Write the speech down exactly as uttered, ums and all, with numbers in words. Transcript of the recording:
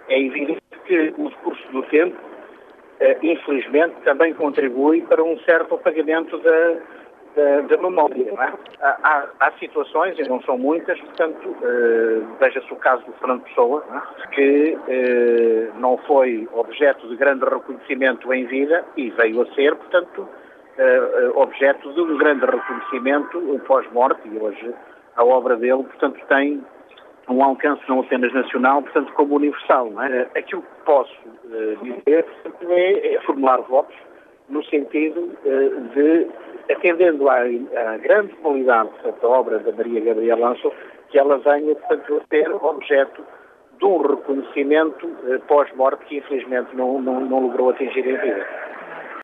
é evidente que o decurso do tempo, uh, infelizmente, também contribui para um certo apagamento da, da, da memória. Não é? há, há, há situações, e não são muitas, portanto, uh, veja-se o caso do Fernando Pessoa, não é? Que uh, não foi objeto de grande reconhecimento em vida e veio a ser, portanto, uh, uh, objeto de um grande reconhecimento pós-morte, e hoje a obra dele, portanto, tem um alcance não apenas nacional, portanto, como universal. Não é? Aquilo que posso uh, dizer portanto, é, é formular votos no sentido uh, de, atendendo à, à grande qualidade da obra da Maria Gabriela Ângelo, que ela venha, portanto, a ser objeto de um reconhecimento uh, pós-morte que, infelizmente, não, não, não logrou atingir em vida.